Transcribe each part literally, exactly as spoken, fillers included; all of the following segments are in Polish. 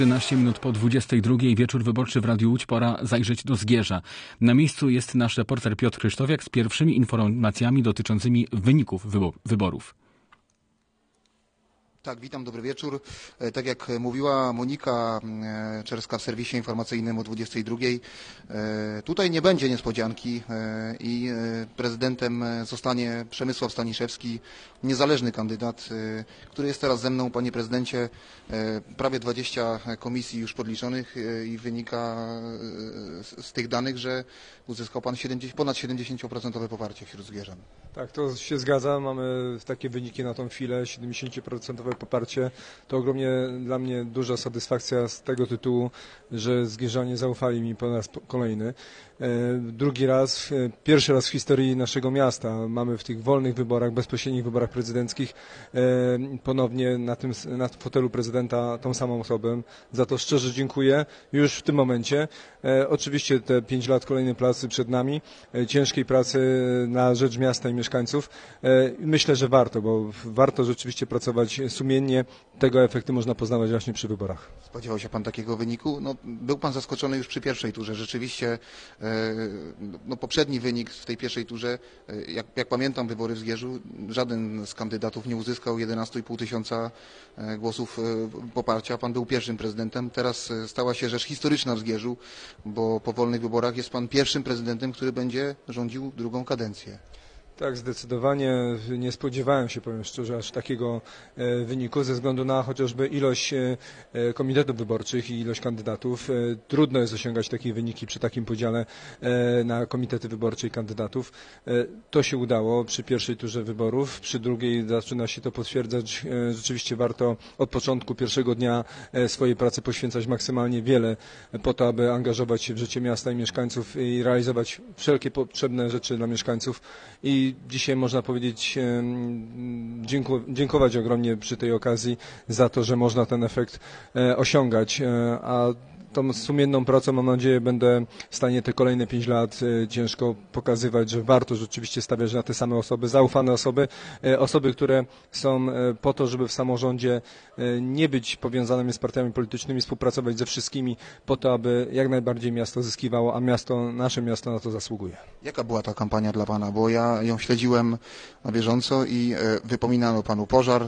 trzynaście minut po dwudziestej drugiej, wieczór wyborczy w Radiu Łódź, pora zajrzeć do Zgierza. Na miejscu jest nasz reporter Piotr Krzysztofiak z pierwszymi informacjami dotyczącymi wyników wyborów. Tak, witam, dobry wieczór. Tak jak mówiła Monika Czerska w serwisie informacyjnym o dwudziestej drugiej, tutaj nie będzie niespodzianki i prezydentem zostanie Przemysław Staniszewski, niezależny kandydat, który jest teraz ze mną. Panie prezydencie, prawie dwadzieścia komisji już podliczonych i wynika z tych danych, że uzyskał pan ponad siedemdziesiąt procent poparcie wśród Zgierzan. Tak, to się zgadza. Mamy takie wyniki na tą chwilę, siedemdziesiąt procent poparcie. To ogromnie dla mnie duża satysfakcja z tego tytułu, że Zgierzanie zaufali mi po raz kolejny. Drugi raz, pierwszy raz w historii naszego miasta mamy w tych wolnych wyborach, bezpośrednich wyborach prezydenckich ponownie na tym na fotelu prezydenta tą samą osobę. Za to szczerze dziękuję już w tym momencie. Oczywiście te pięć lat kolejnej pracy przed nami, ciężkiej pracy na rzecz miasta i mieszkańców. Myślę, że warto, bo warto rzeczywiście pracować sumiennie. Tego efekty można poznawać właśnie przy wyborach. Spodziewał się pan takiego wyniku? No, był pan zaskoczony już przy pierwszej turze. Rzeczywiście no, poprzedni wynik w tej pierwszej turze, jak, jak pamiętam wybory w Zgierzu, żaden z kandydatów nie uzyskał jedenaście i pół tysiąca głosów poparcia. Pan był pierwszym prezydentem. Teraz stała się rzecz historyczna w Zgierzu, bo po wolnych wyborach jest pan pierwszym prezydentem, który będzie rządził drugą kadencję. Tak, zdecydowanie nie spodziewałem się, powiem szczerze, aż takiego wyniku ze względu na chociażby ilość komitetów wyborczych i ilość kandydatów. Trudno jest osiągać takie wyniki przy takim podziale na komitety wyborcze i kandydatów. To się udało przy pierwszej turze wyborów, przy drugiej zaczyna się to potwierdzać. Rzeczywiście warto od początku pierwszego dnia swojej pracy poświęcać maksymalnie wiele po to, aby angażować się w życie miasta i mieszkańców i realizować wszelkie potrzebne rzeczy dla mieszkańców. I dzisiaj można powiedzieć, dziękować ogromnie przy tej okazji za to, że można ten efekt osiągać, a tą sumienną pracą, mam nadzieję, będę w stanie te kolejne pięć lat ciężko pokazywać, że warto rzeczywiście stawiać na te same osoby, zaufane osoby, osoby, które są po to, żeby w samorządzie nie być powiązanymi z partiami politycznymi, współpracować ze wszystkimi po to, aby jak najbardziej miasto zyskiwało, a miasto, nasze miasto na to zasługuje. Jaka była ta kampania dla pana? Bo ja ją śledziłem na bieżąco i wypominano panu pożar,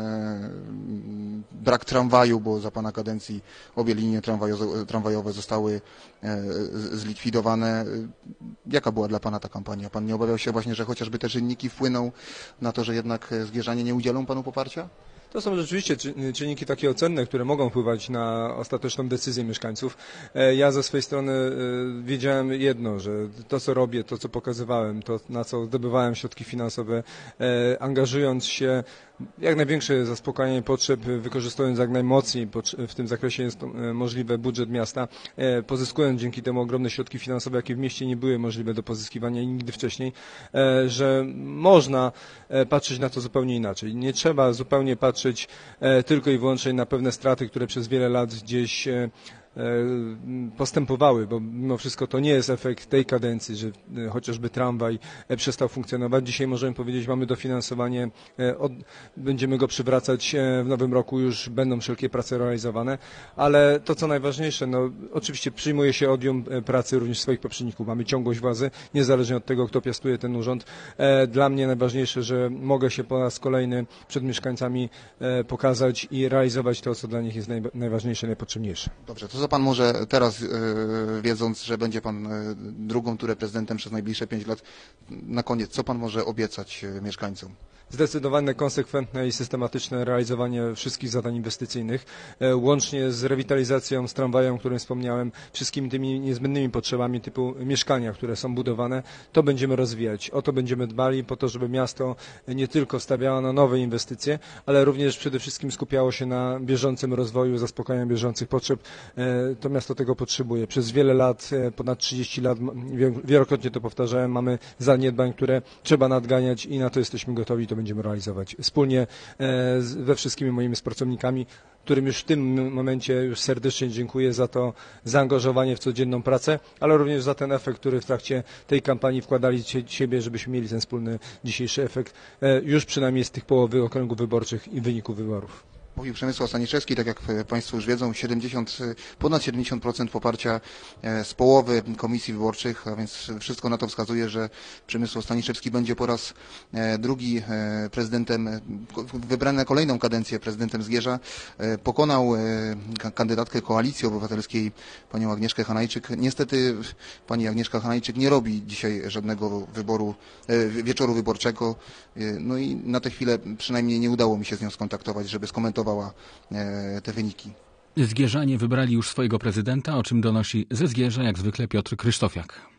brak tramwaju, bo za pana kadencji obie linie tramwajowe tramwajowe zostały zlikwidowane. Jaka była dla pana ta kampania? Pan nie obawiał się właśnie, że chociażby te czynniki wpłyną na to, że jednak Zgierzanie nie udzielą panu poparcia? To są rzeczywiście czynniki takie ocenne, które mogą wpływać na ostateczną decyzję mieszkańców. Ja ze swojej strony wiedziałem jedno, że to, co robię, to, co pokazywałem, to, na co zdobywałem środki finansowe, angażując się jak największe zaspokajanie potrzeb, wykorzystując jak najmocniej w tym zakresie jest możliwe budżet miasta, pozyskując dzięki temu ogromne środki finansowe, jakie w mieście nie były możliwe do pozyskiwania nigdy wcześniej, że można patrzeć na to zupełnie inaczej. Nie trzeba zupełnie patrzeć tylko i wyłącznie na pewne straty, które przez wiele lat gdzieś postępowały, bo mimo wszystko to nie jest efekt tej kadencji, że chociażby tramwaj przestał funkcjonować. Dzisiaj możemy powiedzieć, mamy dofinansowanie, od, będziemy go przywracać w nowym roku, już będą wszelkie prace realizowane, ale to co najważniejsze, no oczywiście przyjmuje się odium pracy również swoich poprzedników. Mamy ciągłość władzy, niezależnie od tego, kto piastuje ten urząd. Dla mnie najważniejsze, że mogę się po raz kolejny przed mieszkańcami pokazać i realizować to, co dla nich jest najważniejsze, najpotrzebniejsze. Dobrze, to co pan może teraz, wiedząc, że będzie pan drugą turę prezydentem przez najbliższe pięć lat, na koniec, co pan może obiecać mieszkańcom? Zdecydowane, konsekwentne i systematyczne realizowanie wszystkich zadań inwestycyjnych, łącznie z rewitalizacją, z tramwajem, o którym wspomniałem, wszystkimi tymi niezbędnymi potrzebami typu mieszkania, które są budowane, to będziemy rozwijać. O to będziemy dbali po to, żeby miasto nie tylko stawiało na nowe inwestycje, ale również przede wszystkim skupiało się na bieżącym rozwoju, zaspokajaniu bieżących potrzeb. To miasto tego potrzebuje. Przez wiele lat, ponad trzydzieści lat, wielokrotnie to powtarzałem, mamy zaniedbań, które trzeba nadganiać i na to jesteśmy gotowi. To będziemy realizować wspólnie ze wszystkimi moimi współpracownikami, którym już w tym momencie już serdecznie dziękuję za to zaangażowanie w codzienną pracę, ale również za ten efekt, który w trakcie tej kampanii wkładali siebie, żebyśmy mieli ten wspólny dzisiejszy efekt już przynajmniej z tych połowy okręgów wyborczych i wyników wyborów. Mówił Przemysław Staniszewski, tak jak Państwo już wiedzą, siedemdziesiąt, ponad siedemdziesiąt procent poparcia z połowy komisji wyborczych, a więc wszystko na to wskazuje, że Przemysław Staniszewski będzie po raz drugi prezydentem, wybrany na kolejną kadencję prezydentem Zgierza. Pokonał kandydatkę Koalicji Obywatelskiej, panią Agnieszkę Hanajczyk. Niestety pani Agnieszka Hanajczyk nie robi dzisiaj żadnego wyboru, wieczoru wyborczego. No i na tę chwilę przynajmniej nie udało mi się z nią skontaktować, żeby skomentowała te wyniki. Zgierzanie wybrali już swojego prezydenta, o czym donosi ze Zgierza jak zwykle Piotr Krysztofiak.